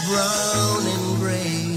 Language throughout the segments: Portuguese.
brown and gray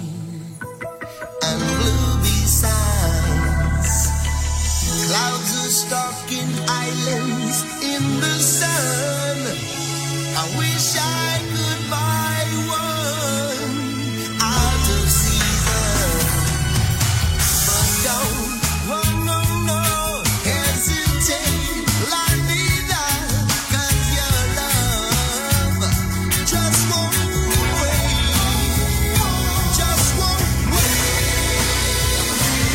and blue besides. Clouds are stalking islands in the sun. I wish I could buy one out of season, but don't, oh no, no, hesitate, like me that, 'cause your love just won't wait, just won't wait.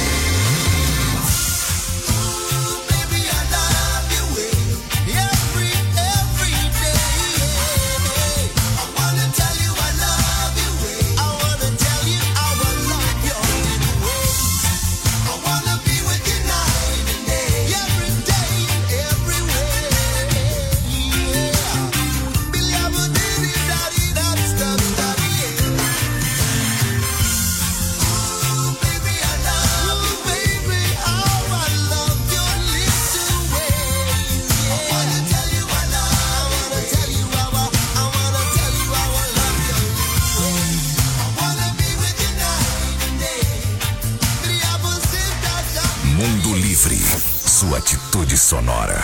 Ooh, baby, I love you every day. I wanna tell you I love you. I wanna tell you how I love your little ways. I wanna be with you night and day, every day and everywhere. Yeah. Billy, I'm a diddy, daddy, that's the daddy. Ooh, baby, I love you, baby, how I love your little ways. Yeah. I wanna tell you I love. I wanna tell you how I wanna tell you how I love your little ways. I wanna be with you night and day. Billy, I'm a diddy, Mundo Livre, sua atitude sonora.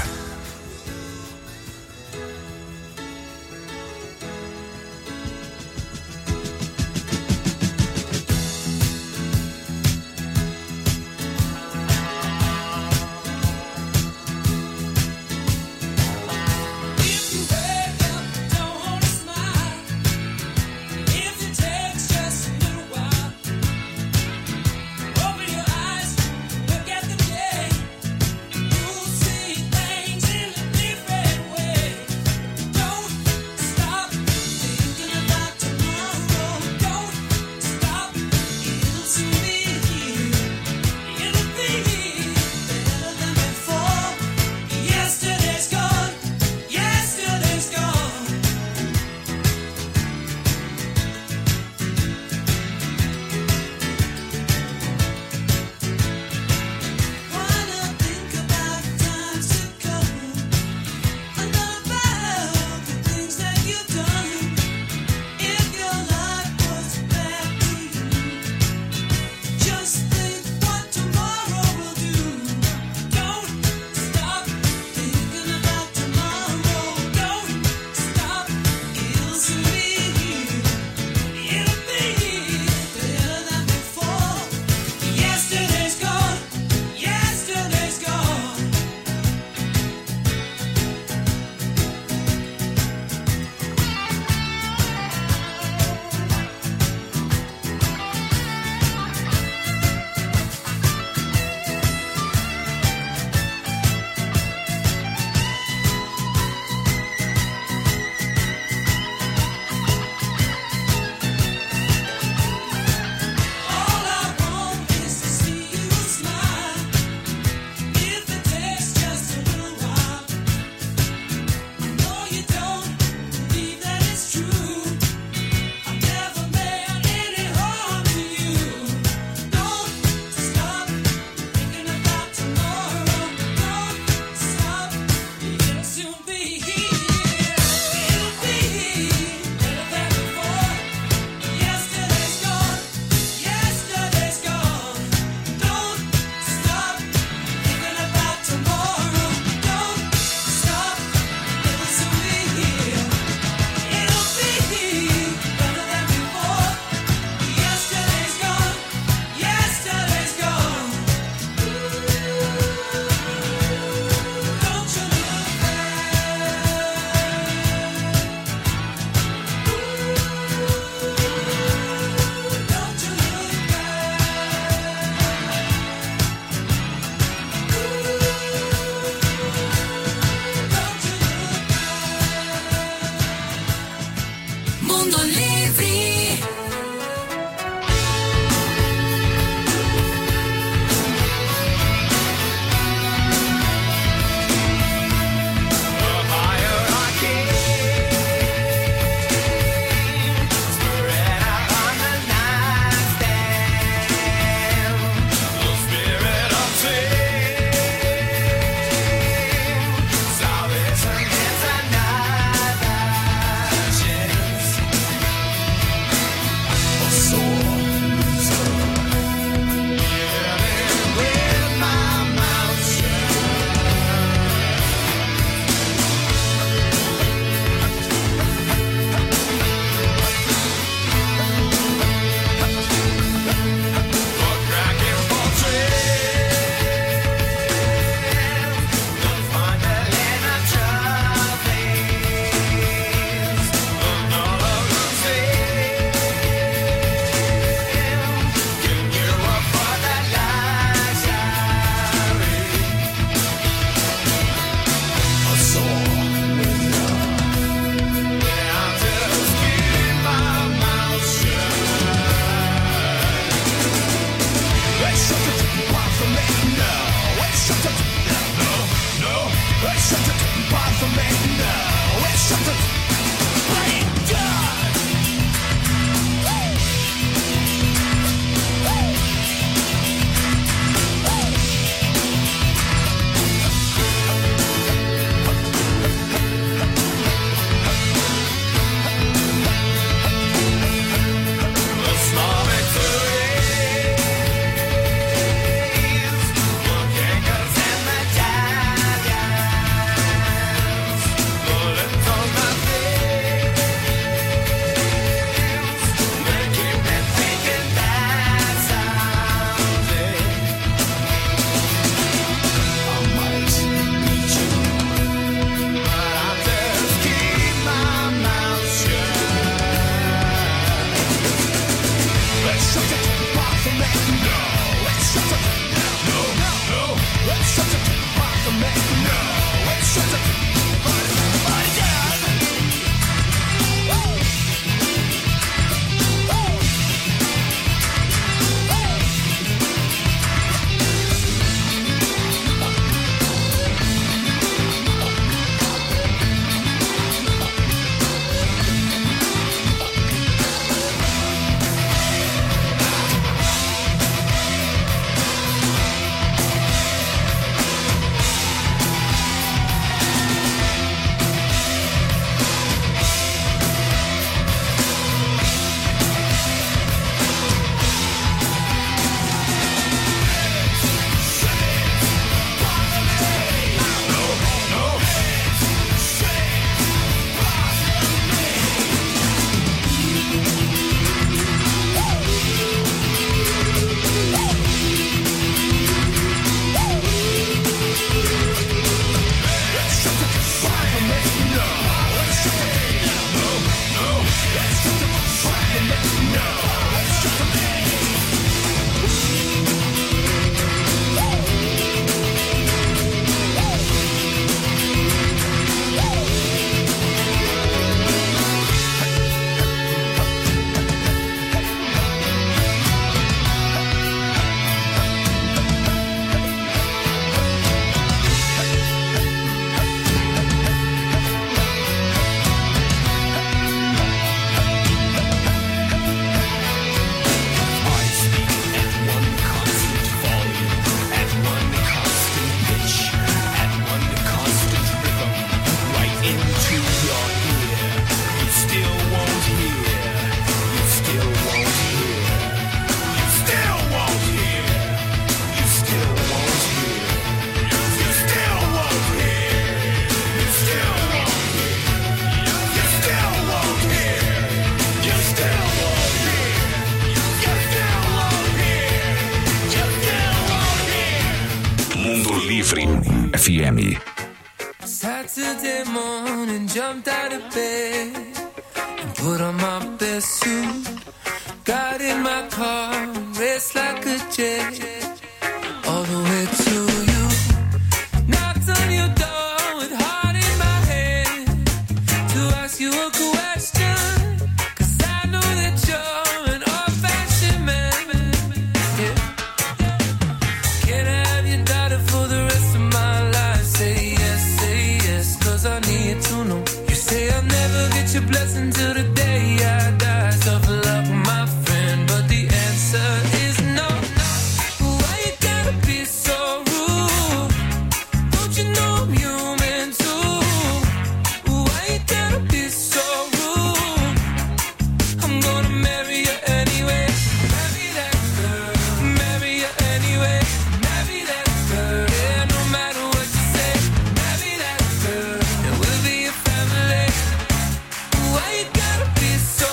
If you wake up, don't wanna smile. If it takes just a little while, open your eyes, look at the day. You'll see things Livre FM. Saturday morning, jumped out of bed and put on my best suit. Got in my car, raced like a jet all the way to you. Knocked on your door with heart in my hand to ask you a question, 'cause I know that you're an old-fashioned man. Yeah. Can I have your daughter for the rest of my life? Say yes, 'cause I need to know. You say I'll never get your blessing till the day I die. Tough luck, my friend, but the answer is no. Why you gotta be so rude? Don't you know I'm human too? Why you gotta be so rude? I'm gonna marry you anyway. Marry that girl. Marry you anyway. Marry that girl. Yeah, no matter what you say. Marry that girl. And we'll be a family. Why you gotta be so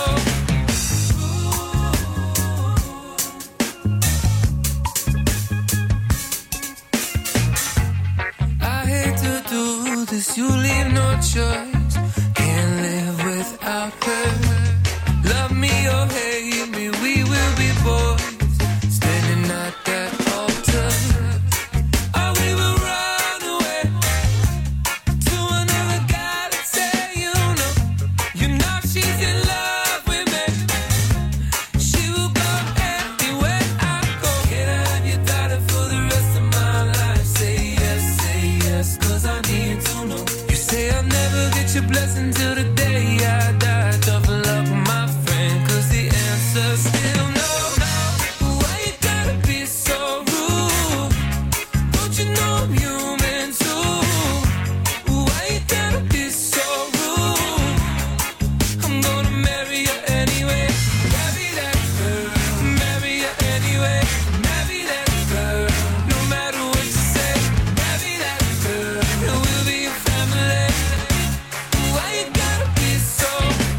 I hate to do this, you leave no choice. Can't live without her. Love me or hate me, we will be boys. Standing at that altar. Or we will run away to another guy that say you know she's in love with me. She will go anywhere I go. Can I have your daughter for the rest of my life? Say yes, 'cause I need to know. You say I'll never get your blessing till the day I die. Tough luck, my friend, 'cause the answer's still no. Why you gotta be so rude? Don't you know I'm human too? Why you gotta be so rude? I'm gonna marry you anyway. Marry that girl. Marry you anyway. Marry that girl. No matter what you say. Marry that girl. And we'll be a family. Why you gotta be so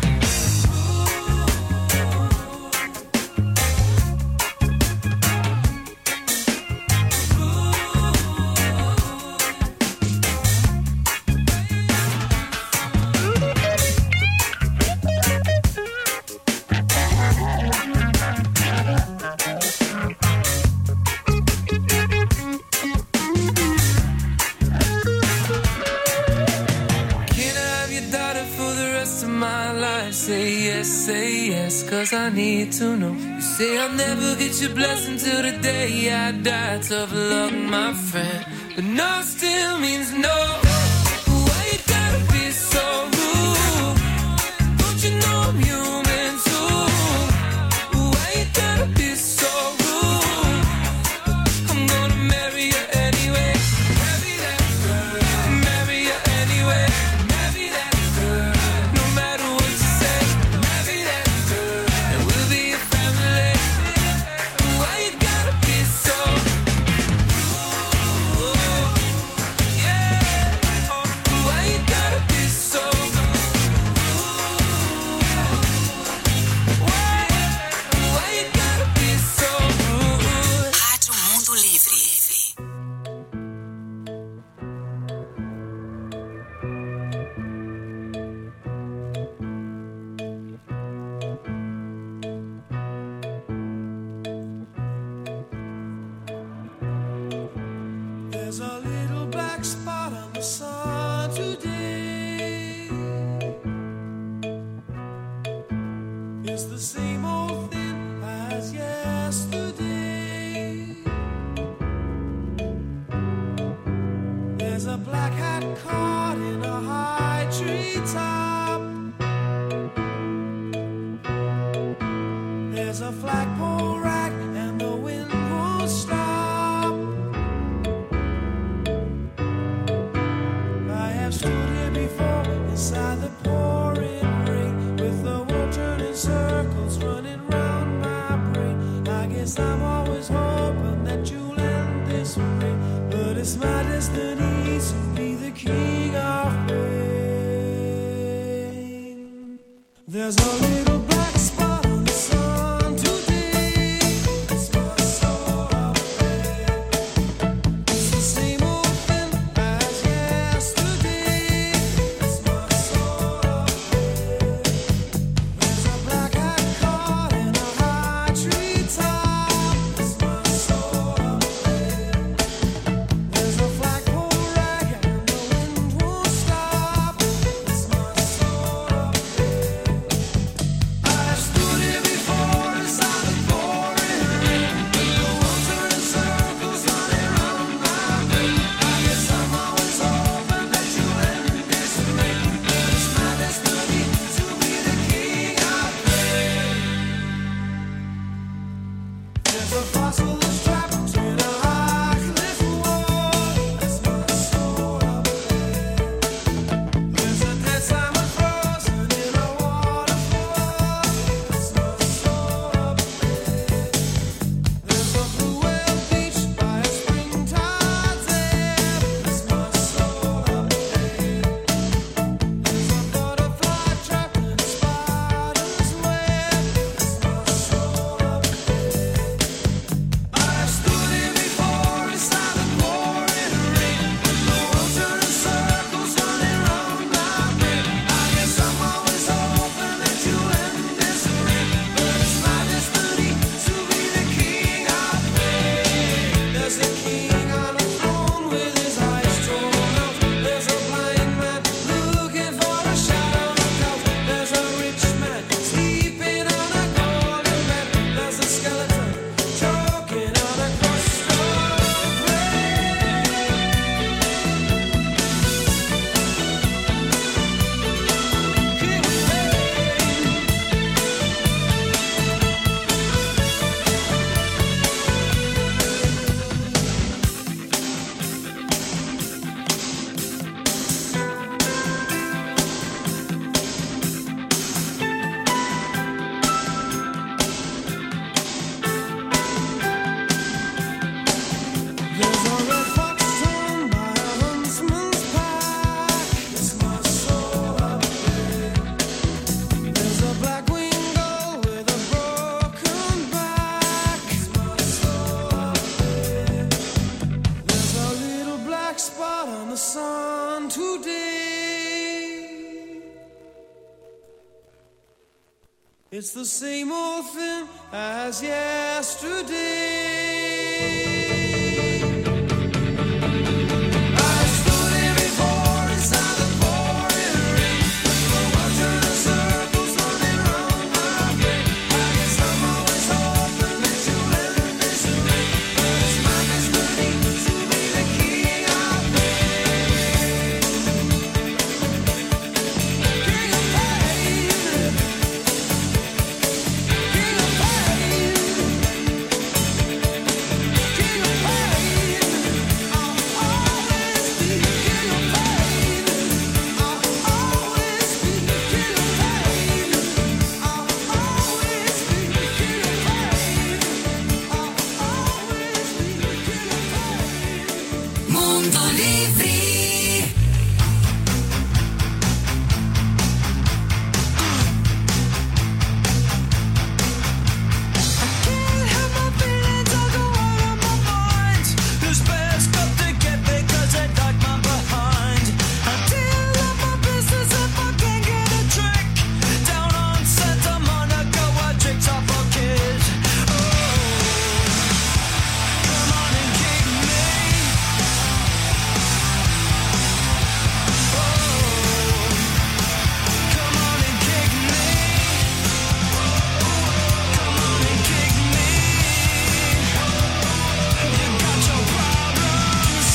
Can I have your daughter for the rest of my life? Say yes, 'cause I need to know. You say I'll never get your blessing till the day I die. Tough luck, my friend, but no still means no. Why you gotta be so rude? Don't you know I'm human too? Why you gotta be so rude? I'm gonna marry you anyway. Marry that girl. Marry you anyway. Marry that girl. No matter what you say. Marry that girl. And we'll be a family. Why you gotta be so yeah. Why you gotta be so Why you gotta be so rude? Rádio Mundo Livre. There's a little black spot on the sun today. It's the same old thing as yesterday. There's a black hat caught in a high tree top. There's a flagpole rack and the wind won't stop. I have stood here before inside the pouring rain, with the world turning circles running round my brain. I guess I'm always hoping that you'll end this way, but it's my destiny to be the king of rain. There's a little black spot on the sun today. It's the same old thing as yesterday. I stood here before inside the pouring rain. The world turning circles running round my brain. I guess I'm always hoping that you'll end this rain. But it's my destiny to be the king of pain. King of pain. King of pain. King of pain. I'll always be king of pain. I'll always be king of pain. I'll always be king of pain. I'll always be king of pain. Mundo Livre. Can't help my feelings, I go out of my mind. This bad's got to get because I dug my behind. I deal up my business if I can't get a trick. Down on Santa Monica, what tricks off a kid. Oh, come on and kick me. Oh, come on and kick me. Come on and kick me. You got your problems.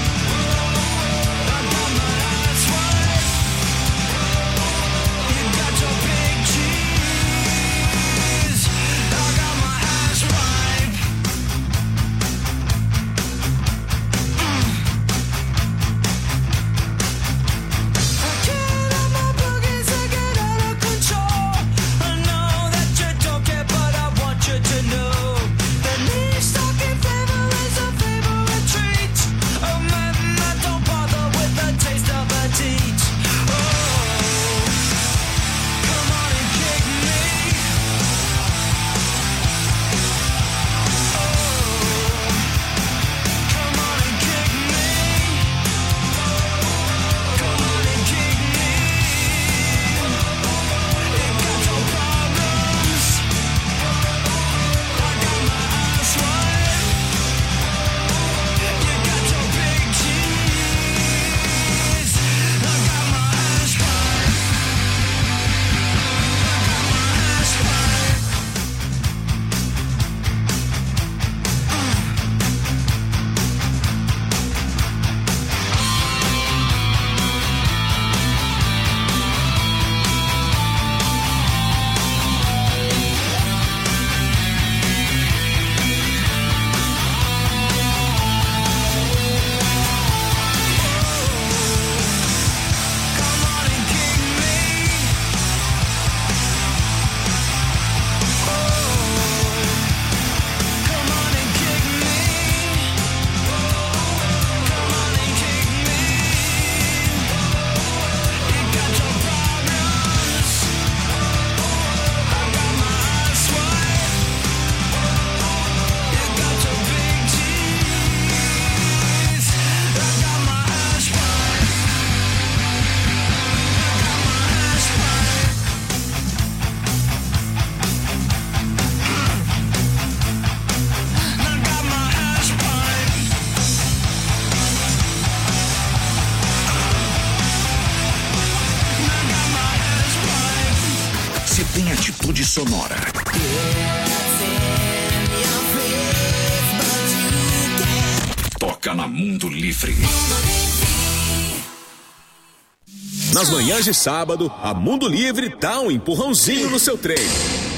I got my eyes wide. You got your big cheese. I got my eyes wide. I can't have my boogies, I get out of control. I know that you don't care, but I want you to know that leaf stocking flavor is a favorite treat. Oh man, I don't bother with the taste of a teat. Oh, come on and kick me. Oh, come on and kick me. Come on and kick me. You got your problems. I got my eyes wide. You got your big cheese. I got my eyes wide. Come on and kick me. Oh, come on and kick me. Come on and kick me. You got your problems. I got my eyes wide. You got your big cheese. I got my eyes wide. Se tem atitude sonora. Toca na Mundo Livre. Nas manhãs de sábado, a Mundo Livre dá um empurrãozinho no seu treino.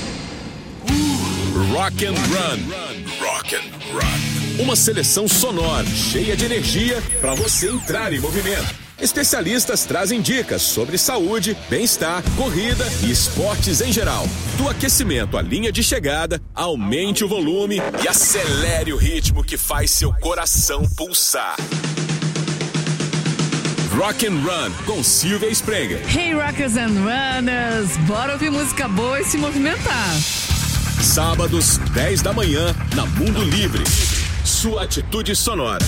Rock and Run. Rock and Run. Uma seleção sonora, cheia de energia para você entrar em movimento. Especialistas trazem dicas sobre saúde, bem-estar, corrida e esportes em geral. Do aquecimento à linha de chegada, aumente o volume e acelere o ritmo que faz seu coração pulsar. Rock and Run com Silvia Sprenger. Hey Rockers and Runners, bora ouvir música boa e se movimentar. Sábados, 10 da manhã, na Mundo Livre. Sua atitude sonora.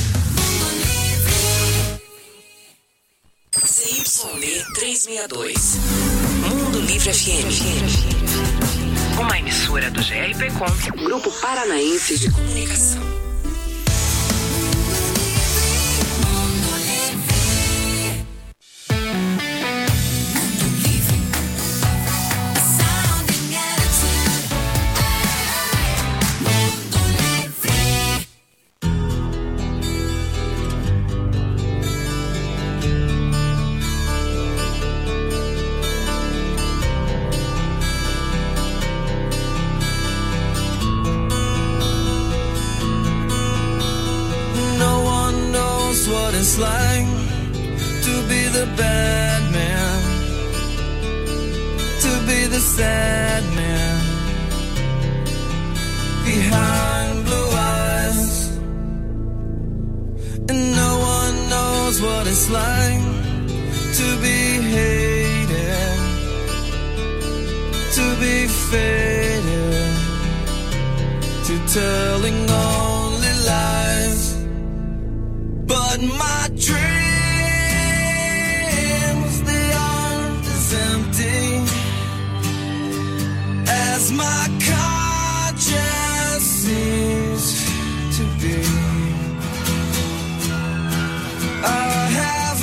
CYD 362. Mundo Livre FM. Uma emissora do GRPcom, Grupo Paranaense de Comunicação. It's like to be the bad man, to be the sad man behind blue eyes, and no one knows what it's like to be hated, to be faded, to telling only lies. But my dreams, they aren't as empty as my conscience seems to be. I have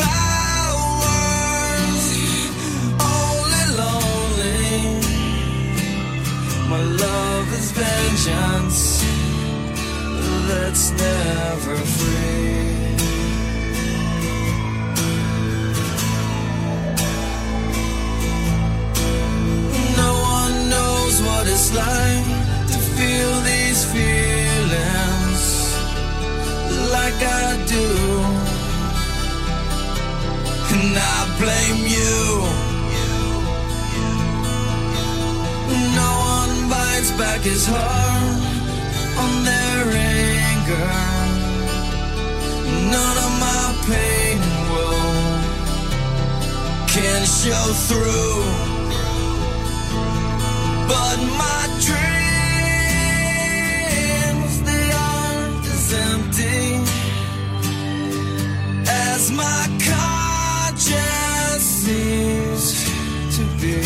hours only lonely. My love is vengeance that's never free. What it's like to feel these feelings like I do, and I blame you. No one bites back his heart on their anger. None of my pain and woe can show through. But my dreams, they aren't as empty as my conscience seems to be.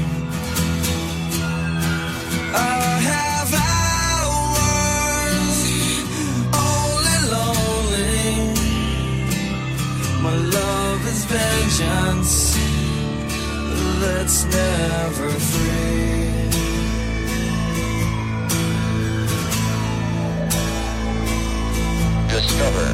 I have hours only lonely. My love is vengeance that's never free. Discover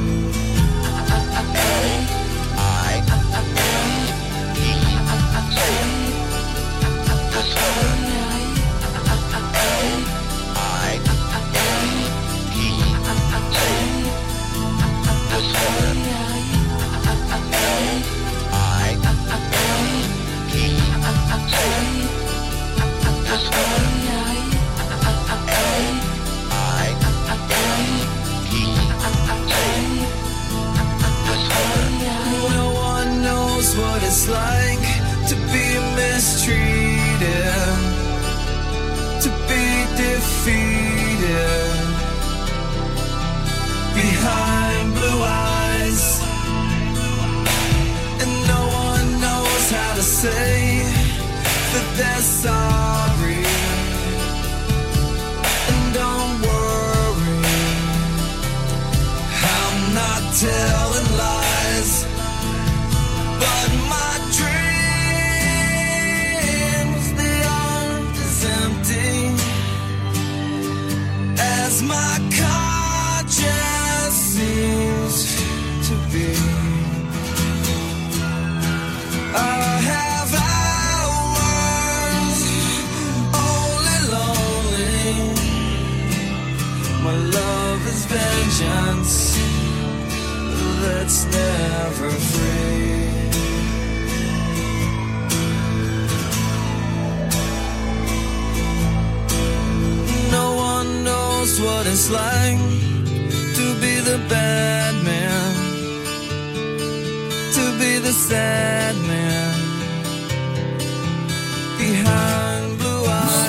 what it's like to be mistreated, to be defeated behind blue eyes, and no one knows how to say that they're sorry. And don't worry, I'm not telling lies. But my dreams, they aren't as empty as my conscience seems to be. I have hours only lonely. My love is vengeance that's never free. No one knows what it's like to be the bad man, to be the sad man behind blue eyes.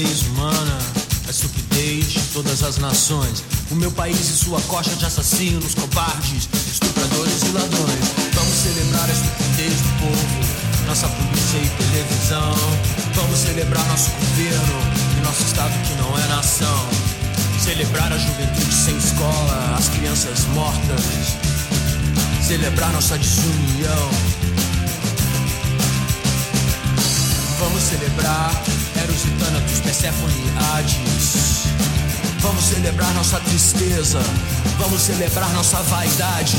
natureza humana, a estupidez de todas as nações. O meu país e sua coxa de assassinos, covardes, estupradores e ladrões. Vamos celebrar a estupidez do povo, nossa polícia e televisão. Vamos celebrar nosso governo e nosso estado que não é nação. Celebrar a juventude sem escola, as crianças mortas. Celebrar nossa desunião. Vamos celebrar Eros e Thanatos, Perséfone e Hades. Vamos celebrar nossa tristeza. Vamos celebrar nossa vaidade.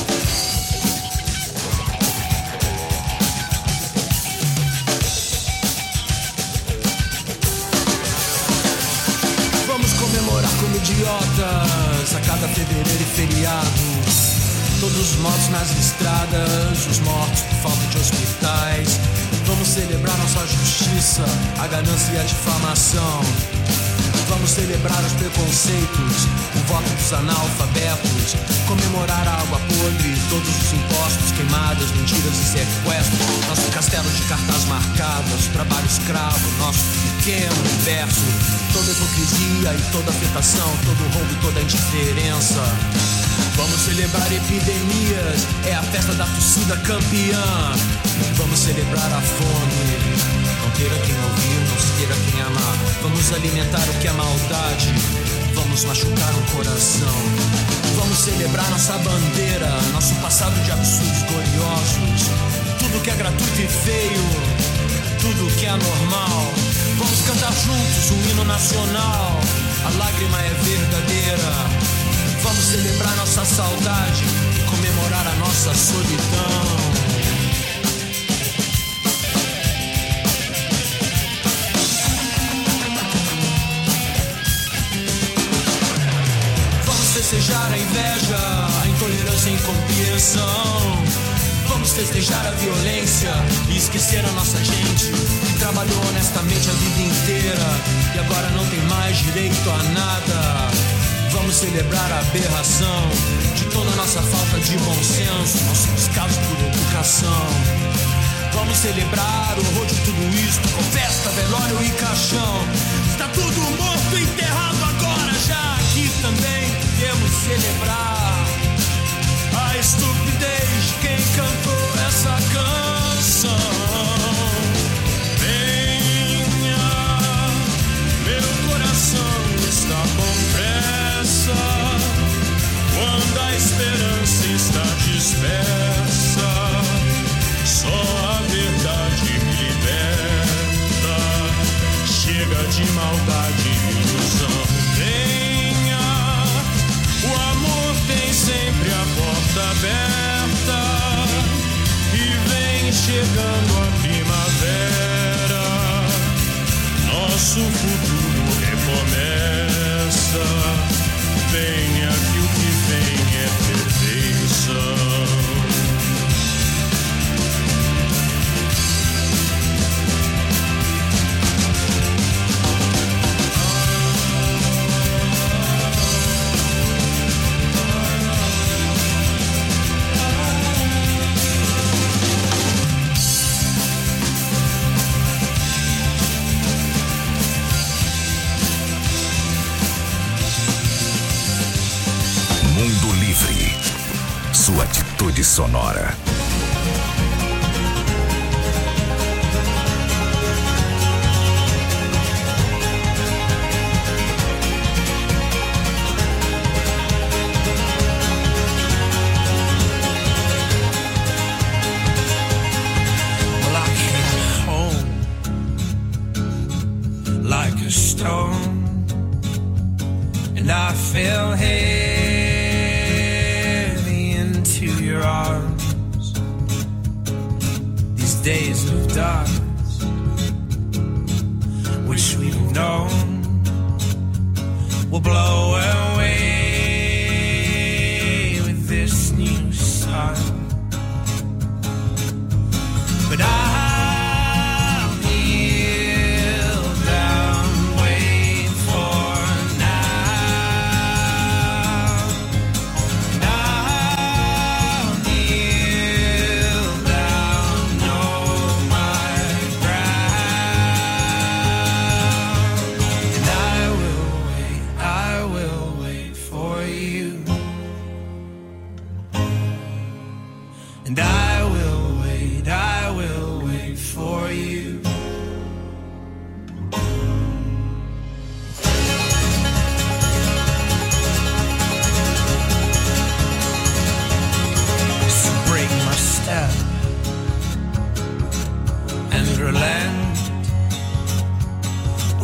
Vamos comemorar como idiotas a cada fevereiro e feriado. Todos os mortos nas estradas, os mortos por falta de hospitais. Vamos celebrar nossa justiça, a ganância e a difamação. Vamos celebrar os preconceitos, o voto dos analfabetos. Comemorar a água podre, todos os impostos, queimadas, mentiras e sequestros. Nosso castelo de cartas marcadas, trabalho escravo, nosso pequeno universo. Toda hipocrisia e toda afetação, todo roubo e toda indiferença. Vamos celebrar epidemias, é a festa da torcida campeã. Vamos celebrar a fome, não ter a quem ouvir, não se ter a quem amar. Vamos alimentar o que é maldade, vamos machucar um coração. Vamos celebrar nossa bandeira, nosso passado de absurdos gloriosos. Tudo que é gratuito e feio, tudo que é anormal. Vamos cantar juntos um hino nacional, a lágrima é verdadeira. Vamos celebrar nossa saudade e comemorar a nossa solidão. Vamos festejar a inveja, a intolerância e a incompreensão. Vamos festejar a violência e esquecer a nossa gente que trabalhou honestamente a vida inteira e agora não tem mais direito a nada. Vamos celebrar a aberração de toda a nossa falta de bom senso, nosso descaso por educação. Vamos celebrar o horror de tudo isto, com festa, velório e caixão. Está tudo morto e enterrado agora, já aqui também podemos celebrar a estupidez de quem cantou essa canção. Venha, meu coração está com pressa, quando a esperança está dispersa, só a verdade me liberta. Chega de maldade e ilusão. Venha, o amor tem sempre a porta aberta, e vem chegando a primavera, nosso futuro recomeça. Venha que o que vem é perfeição. Mundo Livre, sua atitude sonora. Well, I came home like a stone, and I fell heavy into your arms. These days of darkness, which we've known, will blow away with this new sun. But I'll kneel down, wait for now. And I'll kneel down, know my ground.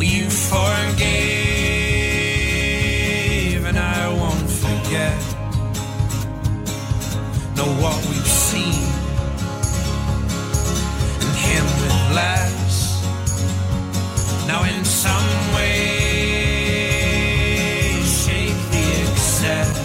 you forgave, and I won't forget. Know what we've seen, and him with less. Now in some way, shake the excess.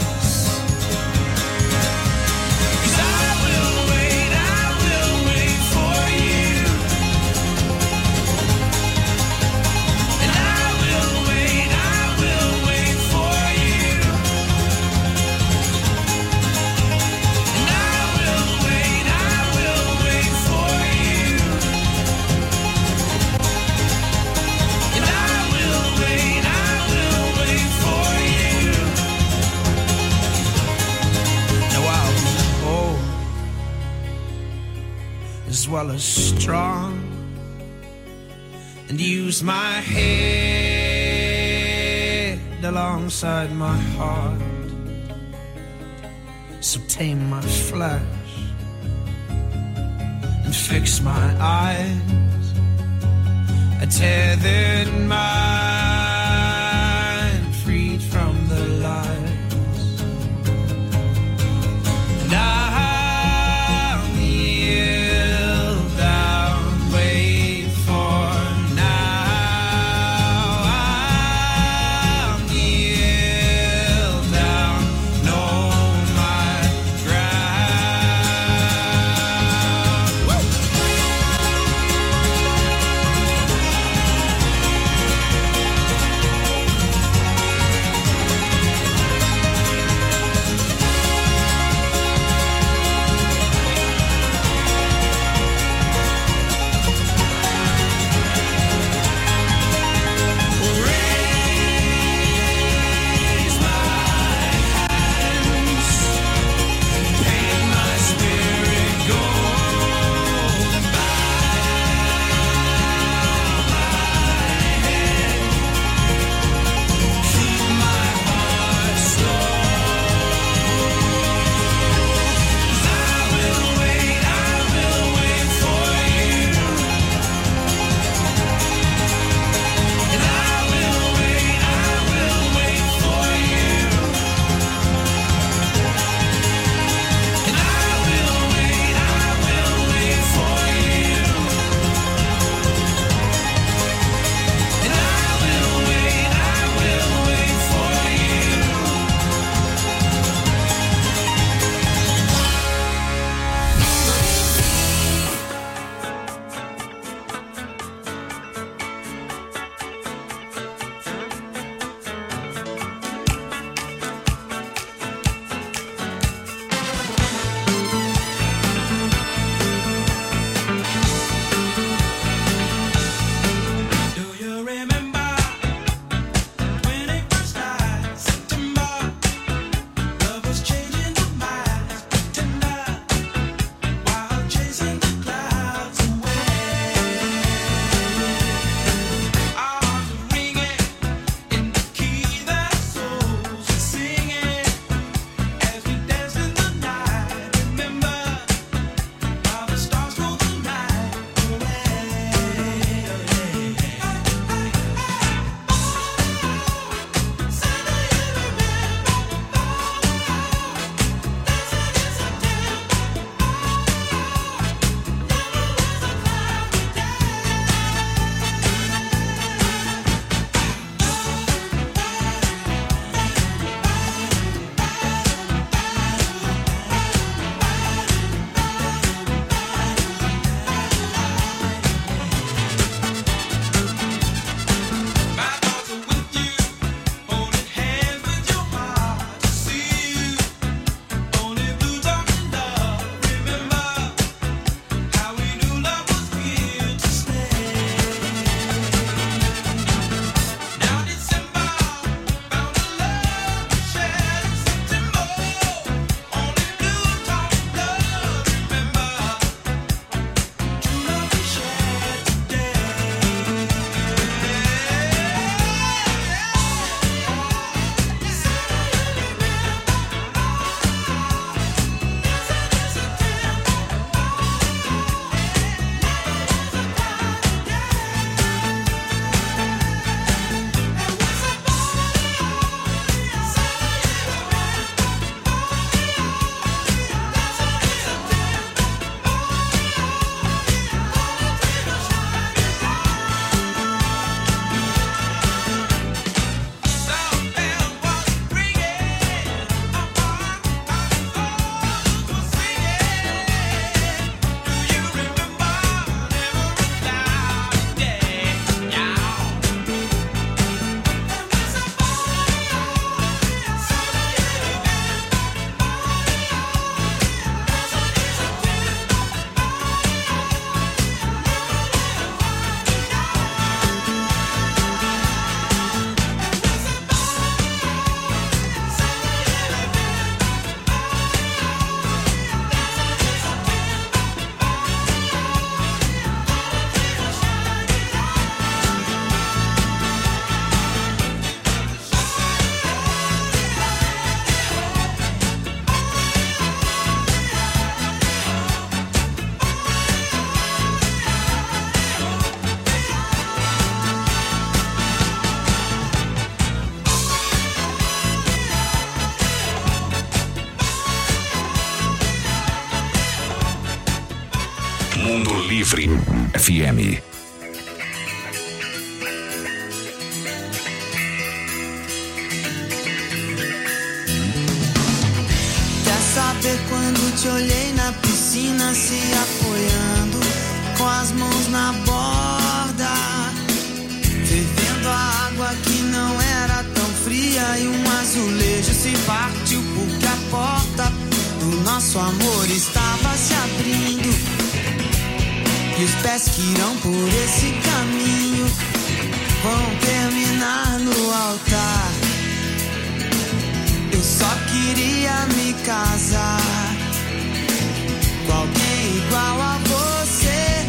As well as strong, and use my head alongside my heart. So tame my flesh and fix my eyes. A tethered mind, freed from the lies. And I'll kneel down, wait for now. I'll kneel down, know my ground. Woo! Livre FM. Saber quando te olhei na piscina se apoiando com as mãos na borda, fervendo a água que não era tão fria e um azulejo se partiu porque a porta do nosso amor estava se abrindo e os pés que irão por esse caminho vão terminar no altar. Eu só queria me casar com alguém igual a você,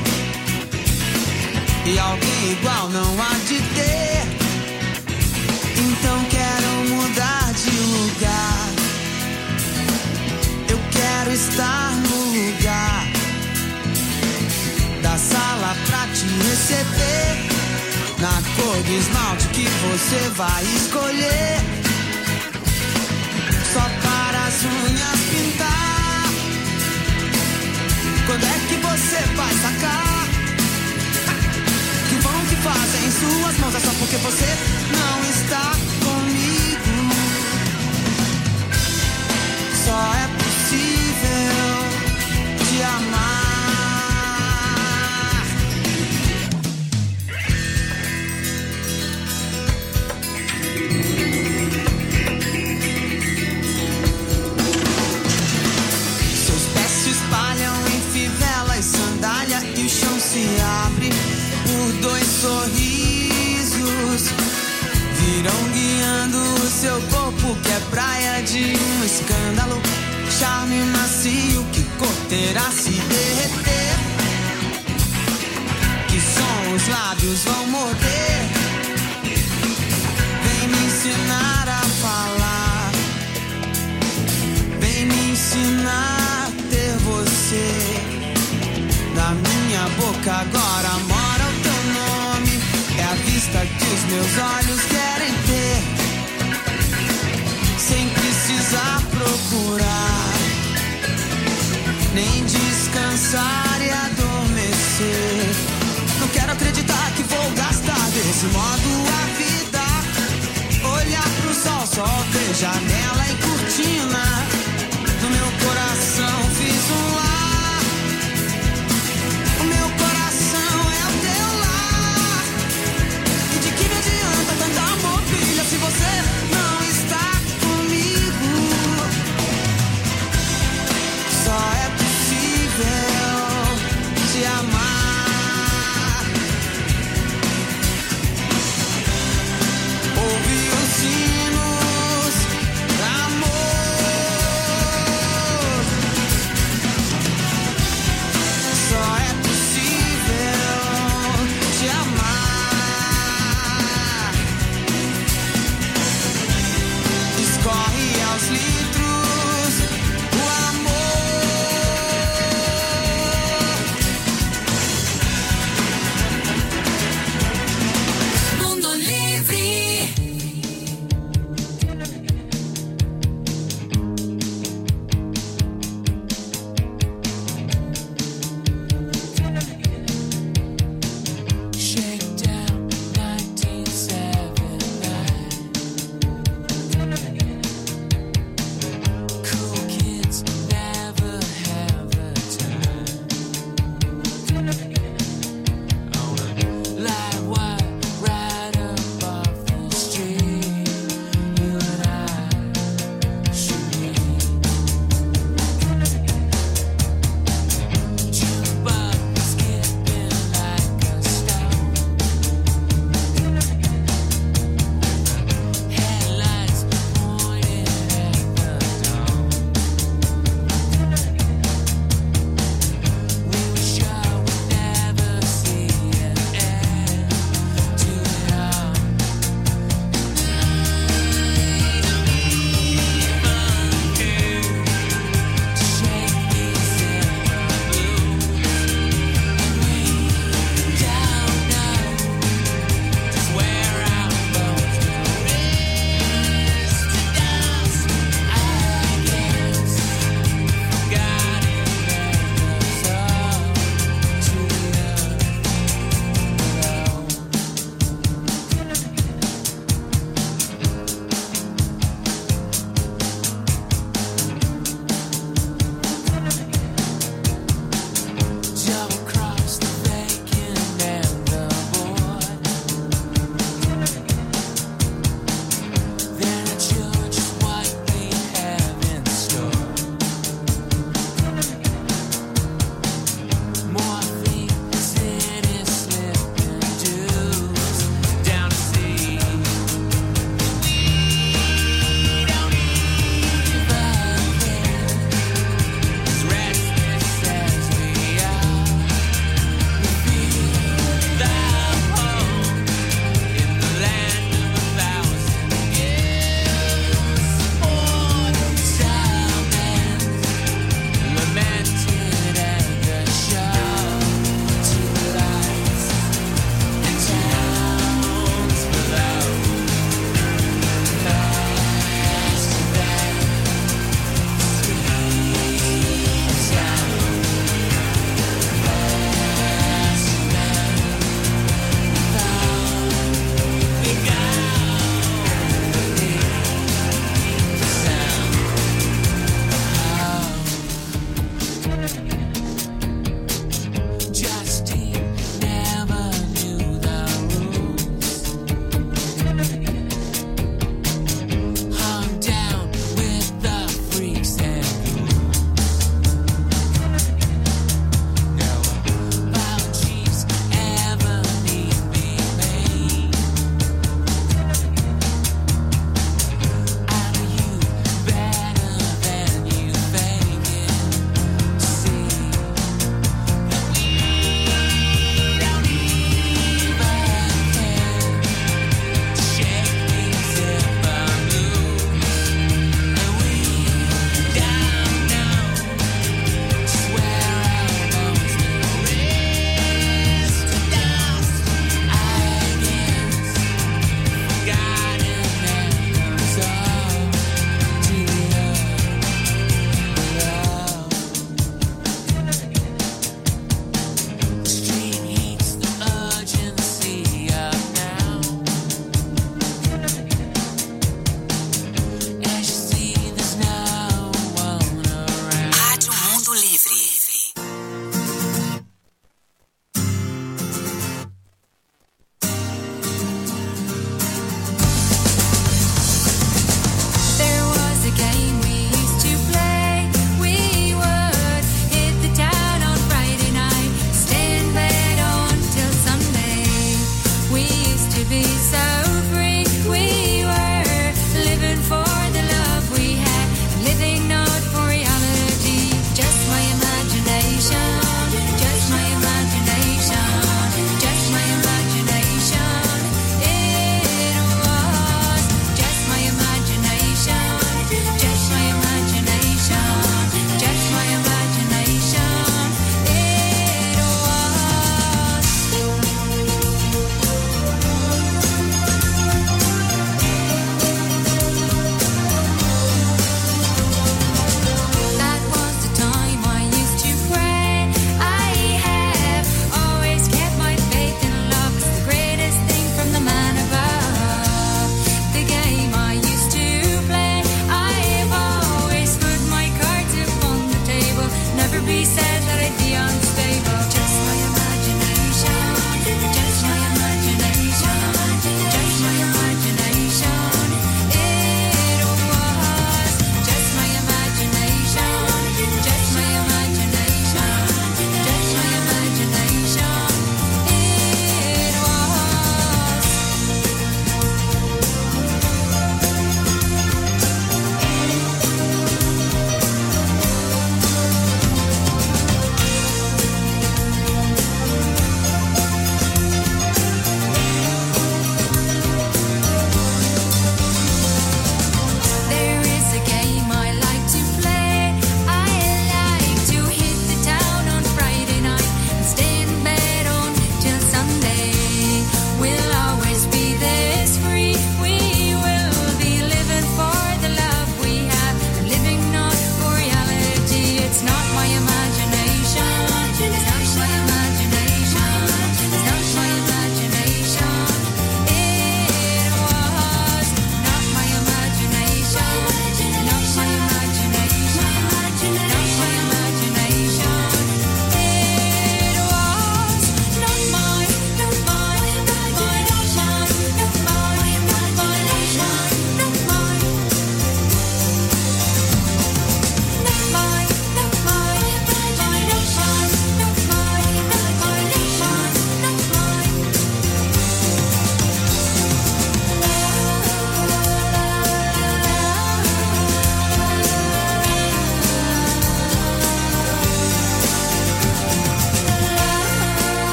e alguém igual não há de ter. Então quero mudar de lugar, eu quero estar no lugar da sala pra te receber, na cor do esmalte que você vai escolher. Só para as unhas pintar. Quando é que você vai sacar que o vão que fazem em suas mãos é só porque você não está comigo? Só é possível te amar. E o chão se abre por dois sorrisos, virão guiando o seu corpo que é praia de um escândalo, charme macio que corterá se derreter. Que som os lábios vão morder? Vem me ensinar a falar, vem me ensinar a ter você. Na minha boca agora mora o teu nome, é a vista que os meus olhos querem ter, sem precisar procurar, nem descansar e adormecer. Não quero acreditar que vou gastar desse modo a vida, olhar pro sol, só ver janela e cortina. No meu coração fiz um lar. Se você não está comigo, só é possível te amar. Ouvi os sinos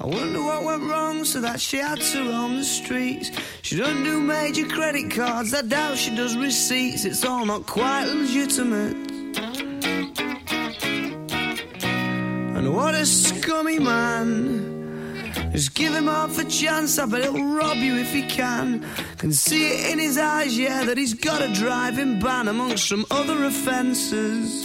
wonder what went wrong so that she had to roam the streets. She doesn't do major credit cards, I doubt she does receipts. It's all not quite legitimate. And what a scummy man. Just give him half a chance, I bet he'll rob you if he can. Can see it in his eyes, yeah, that he's got a driving ban amongst some other offences.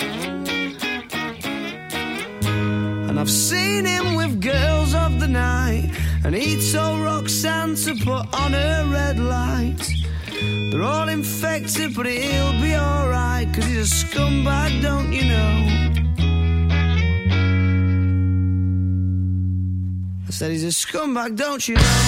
And I've seen him with girls of the night, and he told Roxanne to put on her red light. They're all infected, but he'll be alright, 'cause he's a scumbag, don't you know? I said he's a scumbag, don't you know?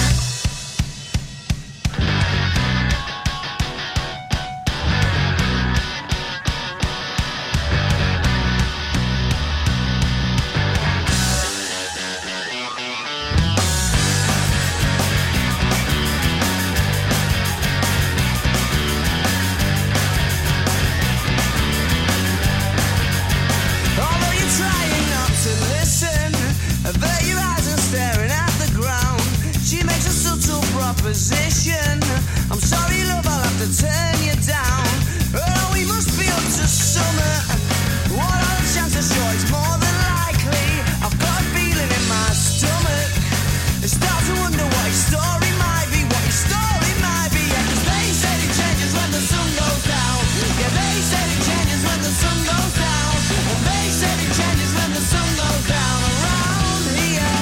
I'm sorry, love, I'll have to turn you down. Oh, we must be up to summer. What are the chances? Sure, it's more than likely. I've got a feeling in my stomach. I start to wonder what his story might be, what his story might be. Yeah, 'cause they said it changes when the sun goes down. Yeah, they said it changes when the sun goes down. And they said it changes when the sun goes down. Around here,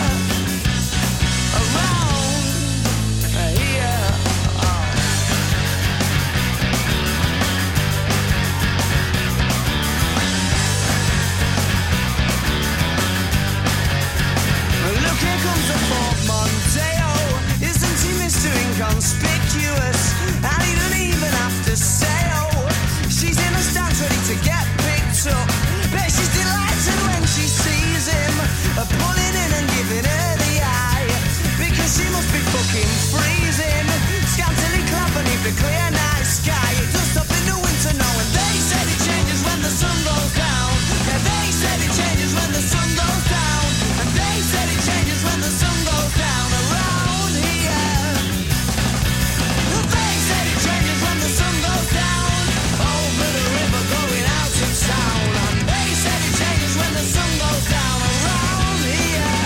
around here. Here comes the portmanteau. Isn't he Mr. Inconspicuous? And he don't even have to say oh. She's in the stands ready to get picked up. Bet she's delighted when she sees him, pulling in and giving her the eye, because she must be fucking freezing, scantily clad beneath the clear night sky. It does stop in the winter now, and they said it changes when the sun goes down. Yeah, they said it changes when the sun goes down. And they said it changes when the sun goes down around here. They said it changes when the sun goes down over the river going out of town. And they said it changes when the sun goes down around here.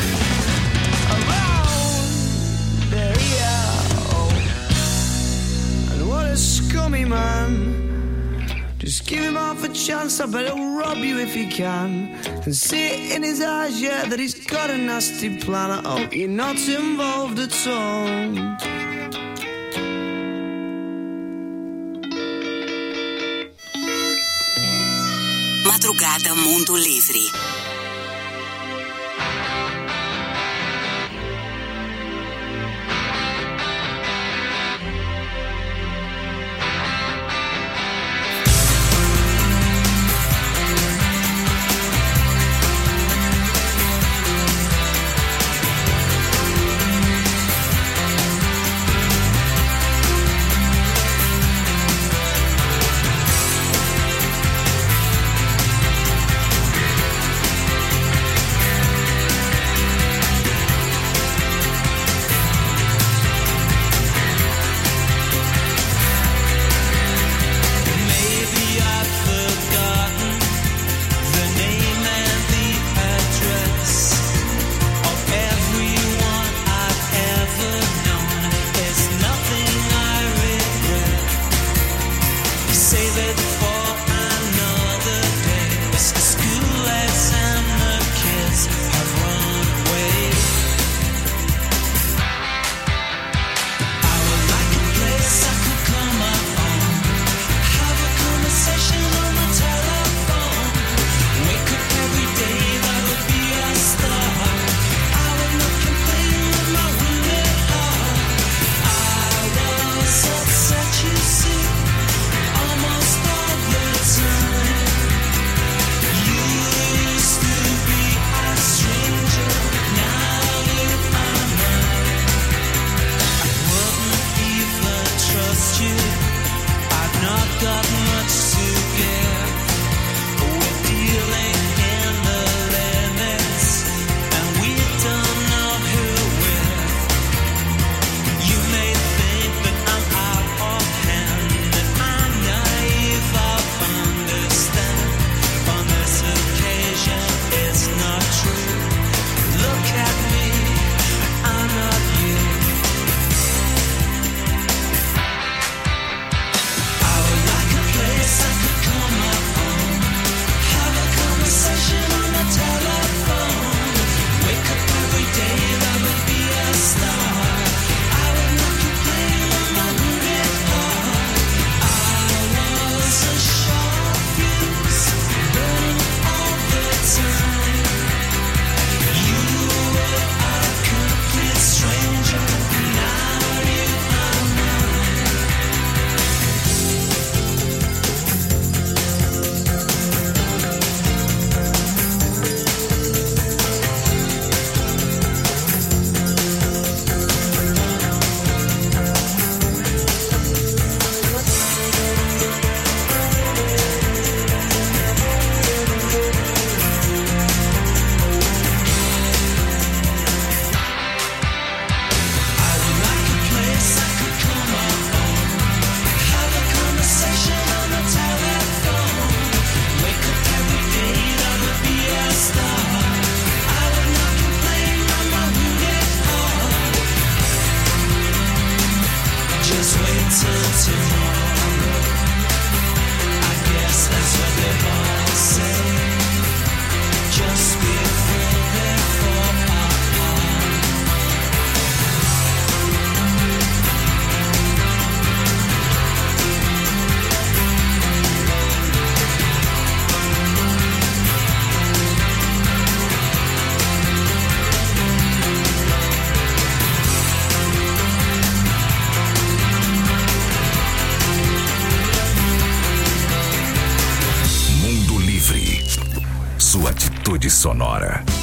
Around here. Oh. And what a scummy man. Just give him half a chance, I bet he'll rob you if he can. Can see it in his eyes, yeah, that he's got a nasty plan. I hope you're not involved at all. Madrugada Mundo Livre. Sonora.